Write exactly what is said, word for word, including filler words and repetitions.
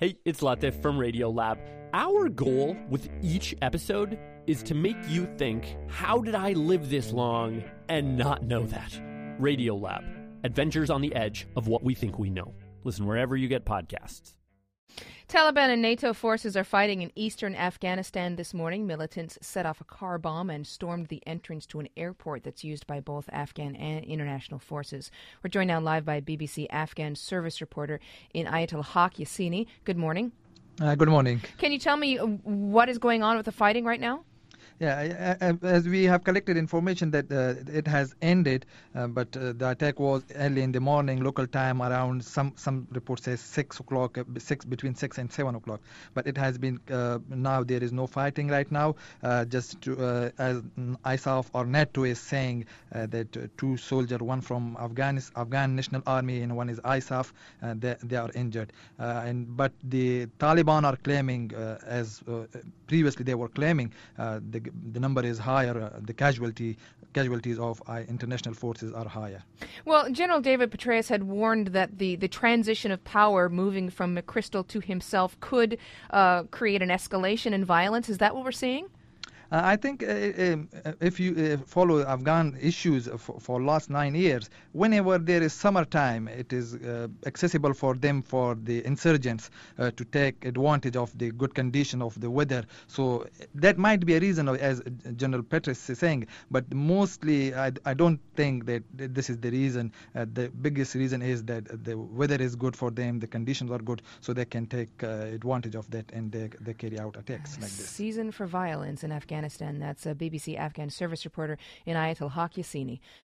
Hey, it's Latif from Radiolab. Our goal with each episode is to make you think, how did I live this long and not know that? Radiolab, adventures on the edge of what we think we know. Listen wherever you get podcasts. Taliban and NATO forces are fighting in eastern Afghanistan this morning. Militants set off a car bomb and stormed the entrance to an airport that's used by both Afghan and international forces. We're joined now live by B B C Afghan service reporter in Ayatul Haq Yassini. Good morning. Uh, good morning. Can you tell me what is going on with the fighting right now? Yeah, as we have collected information that uh, it has ended, uh, but uh, the attack was early in the morning, local time, around some some reports say six o'clock, uh, six between six and seven o'clock. But it has been uh, now there is no fighting right now. Uh, just to, uh, as I S A F or NATO is saying uh, that uh, two soldiers, one from Afghanistan, Afghan National Army, and one is I S A F, uh, they, they are injured. Uh, and but the Taliban are claiming, uh, as uh, previously they were claiming, uh, the the number is higher, uh, the casualty casualties of uh, international forces are higher. Well, General David Petraeus had warned that the, the transition of power moving from McChrystal to himself could uh, create an escalation in violence. Is that what we're seeing? Uh, I think uh, uh, if you uh, follow Afghan issues for, for last nine years, whenever there is summertime, it is uh, accessible for them, for the insurgents, uh, to take advantage of the good condition of the weather. So that might be a reason, as General Petraeus is saying, but mostly I, I don't think that this is the reason. Uh, the biggest reason is that the weather is good for them, the conditions are good, so they can take uh, advantage of that and they, they carry out attacks like this. Season for violence in Afghanistan. That's a B B C Afghan service reporter in Ayatul Haq Yassini.